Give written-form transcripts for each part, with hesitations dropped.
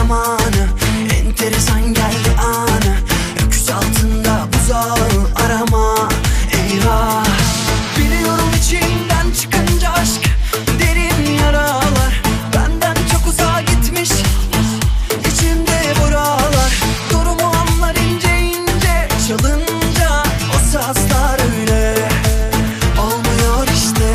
zamanı, enteresan geldi anı. Öküz altında buzağı arama, eyvah. Biliyorum içinden çıkınca aşk derin yaralar, benden çok uzağa gitmiş içimde buralar. Durumu anlar ince ince, çalınca o sazlar öyle olmuyor işte.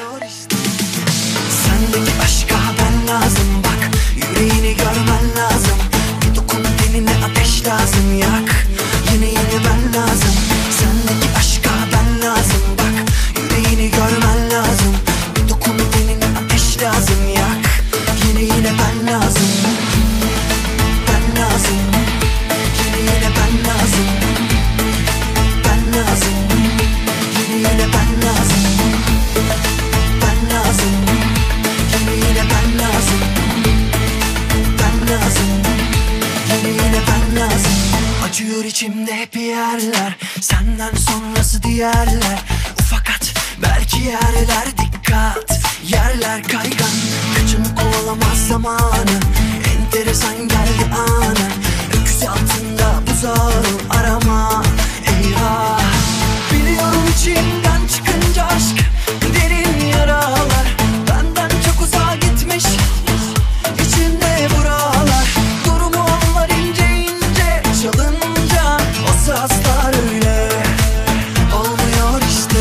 Sendeki aşka ben lazım, bak yüreğini görmen lazım. Bir dokun tenine ateş lazım, yak yine yine ben lazım. Sendeki aşka ben lazım, bak yüreğini görmen lazım. Bir dokun tenine ateş lazım, yak yine yine ben lazım. Ben lazım, yine yine ben lazım. Ben lazım, yine yine ben lazım. Ben lazım, yine yine ben lazım. Ben lazım, yine yine ben lazım. Acıyor içimde hep yerler, senden sonrası diğerler. Ufak at belki yerler, dikkat yerler kaygan. Kaçını kovalamaz zamanı, enteresan geldi anı. Öküz altında buzağı arama, eyvah. Biliyorum içimden çıkınca aşk derin yaralar, benden çok uzağa gitmiş içimde buralar. Durumu anlar ince ince, çalınca o sazlar öyle olmuyor işte.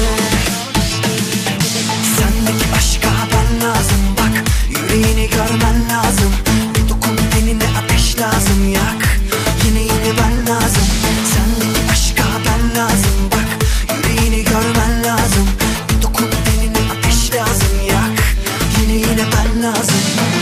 Sendeki aşka ben lazım, bak yüreğini görmen lazım. Bir dokun tenine ateş lazım, yak yine yine ben lazım. Sendeki aşka ben lazım, bak yüreğini görmen lazım. Bir dokun tenine ateş lazım, yak yine yine ben lazım.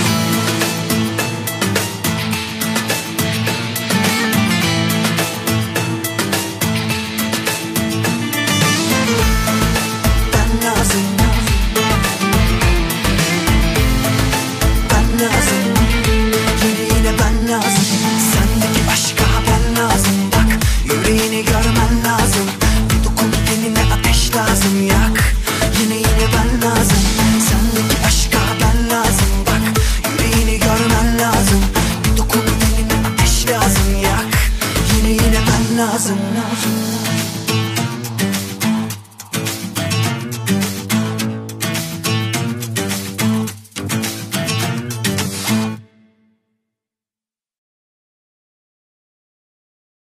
Ben lazım, ben lazım, yine yine ben lazım. Sendeki aşka ben lazım, bak yüreğini görmen lazım. Bir dokun tenine ateş lazım, yak yine yine ben lazım. Sendeki aşka ben lazım, bak yüreğini görmen lazım. Bir dokun tenine ateş lazım, yak yine yine ben lazım.